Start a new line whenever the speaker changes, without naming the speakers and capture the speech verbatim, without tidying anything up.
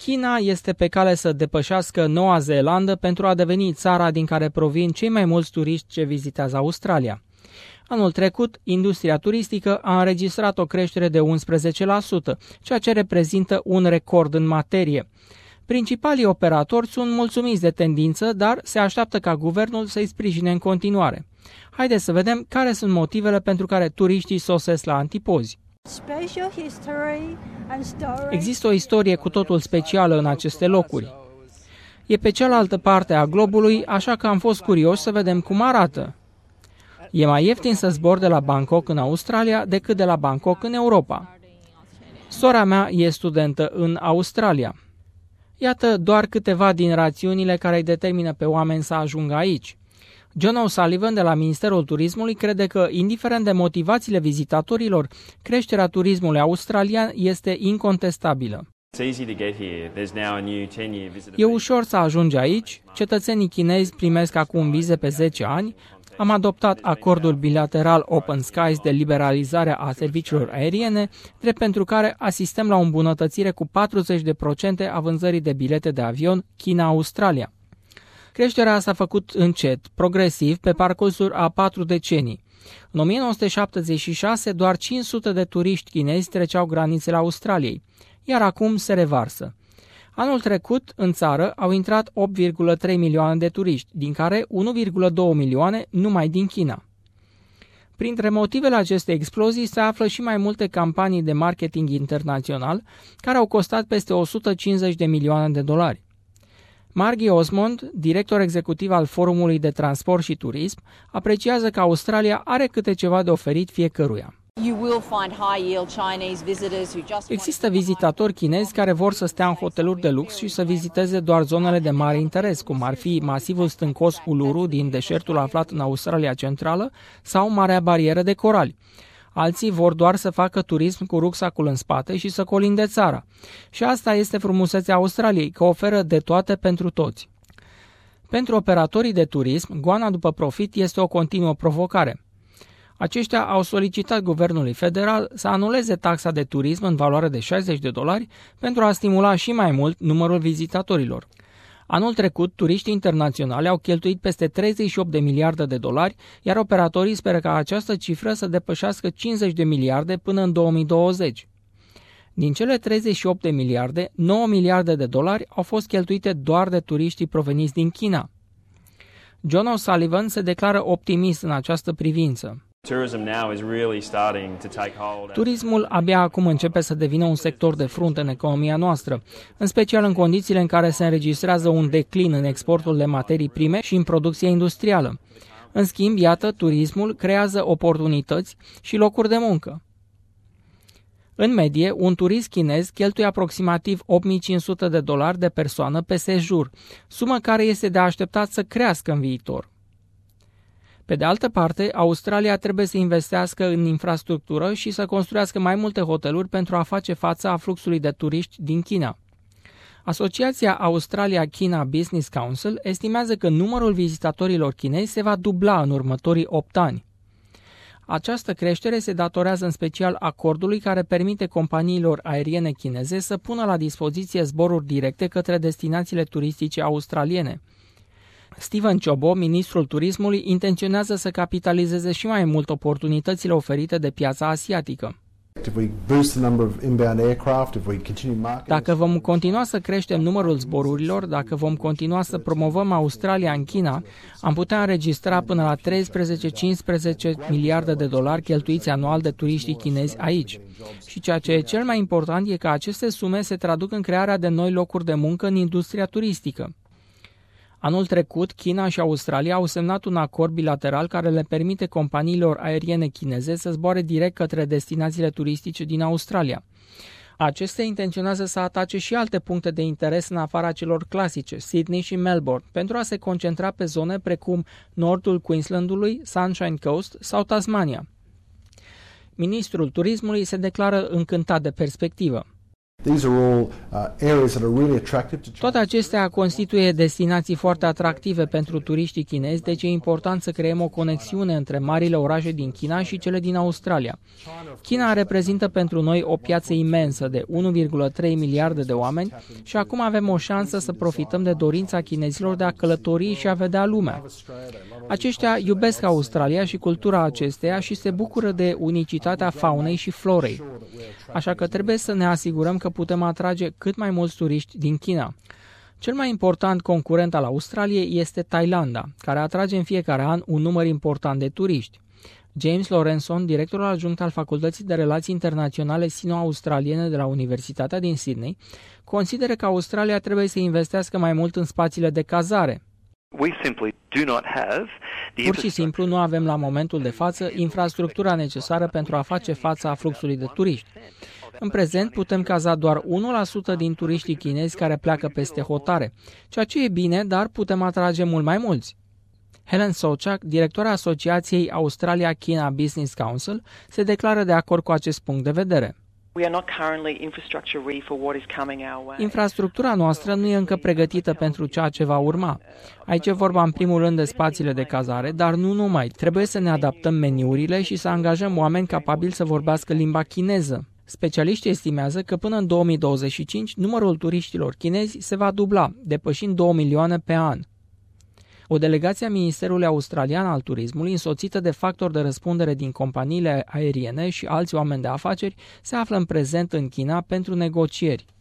China este pe cale să depășească Noua Zeelandă pentru a deveni țara din care provin cei mai mulți turiști ce vizitează Australia. Anul trecut, industria turistică a înregistrat o creștere de unsprezece la sută, ceea ce reprezintă un record în materie. Principalii operatori sunt mulțumiți de tendință, dar se așteaptă ca guvernul să-i sprijine în continuare. Haideți să vedem care sunt motivele pentru care turiștii sosesc la Antipozi. Există o istorie cu totul specială în aceste locuri. E pe cealaltă parte a globului, așa că am fost curios să vedem cum arată. E mai ieftin să zbor de la Bangkok în Australia decât de la Bangkok în Europa. Sora mea e studentă în Australia. Iată doar câteva din rațiunile care îi determină pe oameni să ajungă aici. John O'Sullivan de la Ministerul Turismului crede că, indiferent de motivațiile vizitatorilor, creșterea turismului australian este incontestabilă. E ușor să ajungi aici, cetățenii chinezi primesc acum vize pe zece ani, am adoptat acordul bilateral Open Skies de liberalizare a serviciilor aeriene, drept pentru care asistăm la o îmbunătățire cu patruzeci la sută a vânzării de bilete de avion China-Australia. Creșterea s-a făcut încet, progresiv, pe parcursul a patru decenii. În o mie nouă sute șaptezeci și șase, doar cinci sute de turiști chinezi treceau granițele Australiei, iar acum se revarsă. Anul trecut, în țară, au intrat opt virgulă trei milioane de turiști, din care unu virgulă doi milioane numai din China. Printre motivele acestei explozii se află și mai multe campanii de marketing internațional, care au costat peste o sută cincizeci de milioane de dolari. Margie Osmond, director executiv al Forumului de Transport și Turism, apreciază că Australia are câte ceva de oferit fiecăruia. Există vizitatori chinezi care vor să stea în hoteluri de lux și să viziteze doar zonele de mare interes, cum ar fi masivul stâncos Uluru din deșertul aflat în Australia Centrală sau Marea Barieră de Corali. Alții vor doar să facă turism cu rucsacul în spate și să colinde țara. Și asta este frumusețea Australiei, că oferă de toate pentru toți. Pentru operatorii de turism, goana după profit este o continuă provocare. Aceștia au solicitat guvernului federal să anuleze taxa de turism în valoare de șaizeci de dolari pentru a stimula și mai mult numărul vizitatorilor. Anul trecut, turiștii internaționali au cheltuit peste treizeci și opt de miliarde de dolari, iar operatorii speră ca această cifră să depășească cincizeci de miliarde până în două mii douăzeci. Din cele treizeci și opt de miliarde, nouă miliarde de dolari au fost cheltuite doar de turiștii proveniți din China. John O'Sullivan se declară optimist în această privință. Turismul abia acum începe să devină un sector de frunte în economia noastră, în special în condițiile în care se înregistrează un declin în exportul de materii prime și în producția industrială. În schimb, iată, turismul creează oportunități și locuri de muncă. În medie, un turist chinez cheltuie aproximativ opt mii cinci sute de dolari de persoană pe sejur, sumă care este de așteptat să crească în viitor. Pe de altă parte, Australia trebuie să investească în infrastructură și să construiască mai multe hoteluri pentru a face față a fluxului de turiști din China. Asociația Australia-China Business Council estimează că numărul vizitatorilor chinezi se va dubla în următorii opt ani. Această creștere se datorează în special acordului care permite companiilor aeriene chineze să pună la dispoziție zboruri directe către destinațiile turistice australiene. Stephen Ciobo, ministrul turismului, intenționează să capitalizeze și mai mult oportunitățile oferite de piața asiatică. Dacă vom continua să creștem numărul zborurilor, dacă vom continua să promovăm Australia în China, am putea înregistra până la treisprezece-cincisprezece miliarde de dolari cheltuiți anual de turiștii chinezi aici. Și ceea ce e cel mai important e că aceste sume se traduc în crearea de noi locuri de muncă în industria turistică. Anul trecut, China și Australia au semnat un acord bilateral care le permite companiilor aeriene chineze să zboare direct către destinațiile turistice din Australia. Acestea intenționează să atace și alte puncte de interes în afara celor clasice, Sydney și Melbourne, pentru a se concentra pe zone precum nordul Queenslandului, Sunshine Coast sau Tasmania. Ministrul turismului se declară încântat de perspectivă. Toate acestea constituie destinații foarte atractive pentru turiștii chinezi, deci e important să creăm o conexiune între marile orașe din China și cele din Australia. China reprezintă pentru noi o piață imensă de unu virgulă trei miliarde de oameni și acum avem o șansă să profităm de dorința chinezilor de a călători și a vedea lumea. Aceștia iubesc Australia și cultura acesteia și se bucură de unicitatea faunei și florei. Așa că trebuie să ne asigurăm că putem atrage cât mai mulți turiști din China. Cel mai important concurent al Australiei este Thailanda, care atrage în fiecare an un număr important de turiști. James Lawrenson, directorul adjunct al Facultății de Relații Internaționale Sino-Australiene de la Universitatea din Sydney, consideră că Australia trebuie să investească mai mult în spațiile de cazare. Pur și simplu nu avem la momentul de față infrastructura necesară pentru a face fața fluxului de turiști. În prezent putem caza doar unu la sută din turiștii chinezi care pleacă peste hotare, ceea ce e bine, dar putem atrage mult mai mulți. Helen Sochak, directora Asociației Australia-China Business Council, se declară de acord cu acest punct de vedere. Infrastructura noastră nu e încă pregătită pentru ceea ce va urma. Aici e vorba în primul rând de spațiile de cazare, dar nu numai. Trebuie să ne adaptăm meniurile și să angajăm oameni capabili să vorbească limba chineză. Specialiștii estimează că până în două mii douăzeci și cinci numărul turiștilor chinezi se va dubla, depășind două milioane pe an. O delegație a Ministerului Australian al Turismului, însoțită de factori de răspundere din companiile aeriene și alți oameni de afaceri, se află în prezent în China pentru negocieri.